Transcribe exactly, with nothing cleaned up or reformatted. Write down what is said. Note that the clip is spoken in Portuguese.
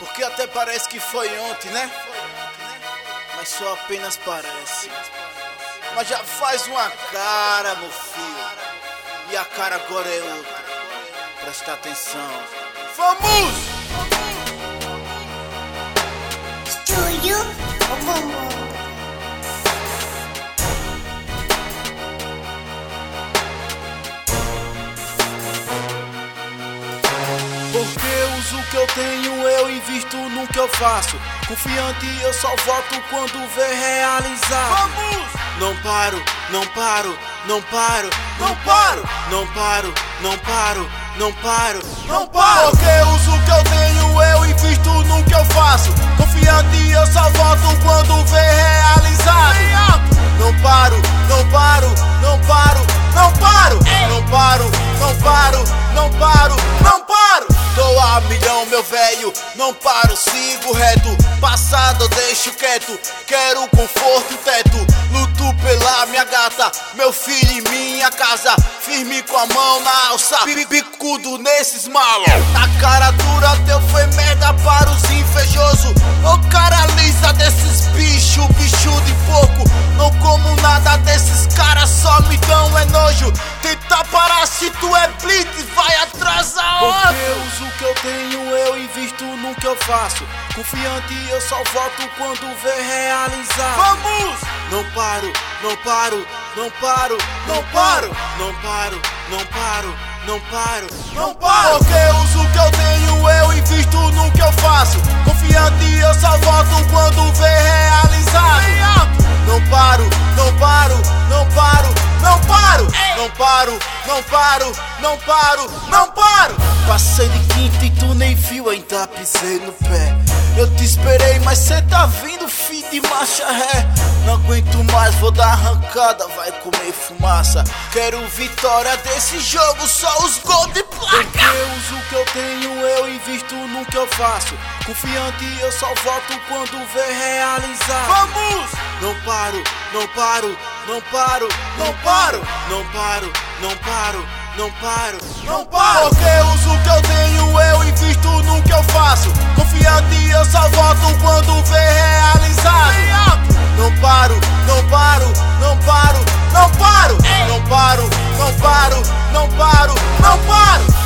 Porque até parece que foi ontem, né? Mas só apenas parece. Mas já faz uma cara, meu filho. E a cara agora é outra. Presta atenção. Vamos! Estúdio Obomo. Porque uso o que eu tenho, eu invisto no que eu faço. Confiante eu só volto quando vê realizar. Vamos! Não paro, não paro, não paro, não paro, não paro, não paro, não paro, não paro. Porque uso o que eu tenho, eu invisto no que eu faço. Confiante eu só volto quando vê realizado. Não paro, não paro, não paro, não paro, não paro, não paro, não paro, não paro. Tô a milhão, meu velho, não paro, sigo reto. Passado eu deixo quieto, quero conforto, teto. Luto pela minha gata, meu filho e minha casa. Firme com a mão na alça, bicudo nesses malos. A cara dura teu foi merda para os invejosos. Ô cara lisa desses bichos, bicho de porco. Não como nada desses caras, só me dão é nojo. Tenta parar se tu é blitz, vai atrás aonde? Porque eu uso o que eu tenho, eu invisto no que eu faço. Confiante eu só volto quando vê realizar. Vamos! Não paro, não paro, não paro, não paro, não paro, não paro, não paro, não paro. Porque eu uso o que eu tenho, eu invisto no que eu faço. Confiante eu só volto quando vê realizado. Não paro, não paro, não paro, não paro, não paro, não paro, não paro, não paro. Passei de quinta e tu nem viu, ainda pisei no pé. Eu te esperei, mas cê tá vindo, filho de marcha ré. Não aguento mais, vou dar arrancada, vai comer fumaça. Quero vitória desse jogo, só os gols de placa. Porque eu uso o que eu tenho, eu invisto no que eu faço. Confiante eu só volto quando vê realizar. Vamos! Não paro, não paro, não paro, não paro, não paro, não paro, não paro, não paro. Porque eu uso o que eu tenho, eu invisto no que eu faço. Confiante eu só volto quando vê realizado. Não paro, não paro, não paro, não paro, não paro, não paro, não paro, não paro.